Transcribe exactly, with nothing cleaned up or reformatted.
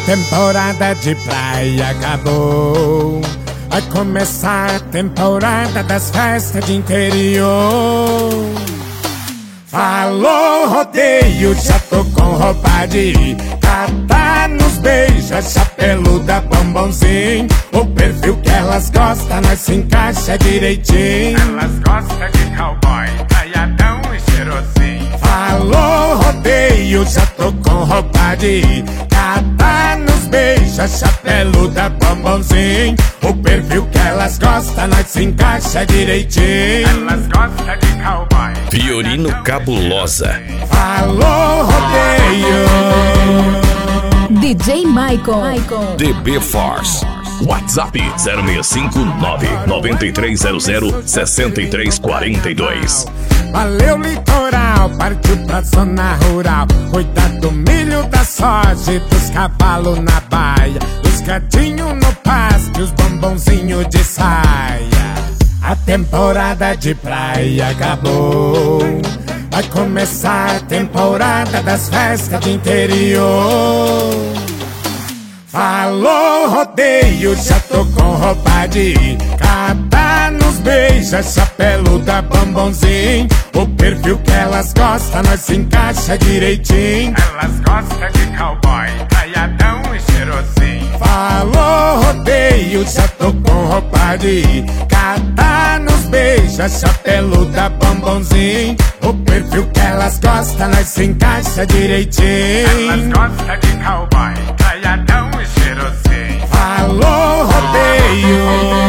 temporada de praia acabou. Vai começar a temporada das festas de interior. Falou rodeio, já tô com roupa de ir. Catar nos beija, chapeluda, bombonzinho. O perfil que elas gostam, nós se encaixa direitinho. Elas gostam de cowboy, caiadão e cheirosinho. Falou rodeio, já tô com roupa de ir. Catar nos beija, chapeluda, bombonzinho. O perfil que elas gostam, nós se encaixa direitinho. Elas gostam de cowboy. Fiorino Cabulosa. Falou rodeio. D J Michael. D B Force. WhatsApp zero seis cinco nove nove três zero zero seis três quatro dois. Valeu litoral, partiu pra zona rural. Cuidar do milho, da soja e dos cavalos na baia. Os gatinhos no pasto e os bombonzinhos de saia. A temporada de praia acabou. Vai começar a temporada das festas de interior. Falou rodeio, já tô com roupa de ir. Catar nos beija, chapeluda, bombonzinho. O perfil que elas gostam, nós se encaixa direitinho. Elas gostam de cowboy, caiadão e cheirosinho. Falou rodeio, já tô com roupa de ir. Catar nos beija, chapeluda, bombonzinho. O perfil que elas gostam, nós se encaixa direitinho. Elas gostam de cowboy, caiadão e cheirosinho. Falou rodeio.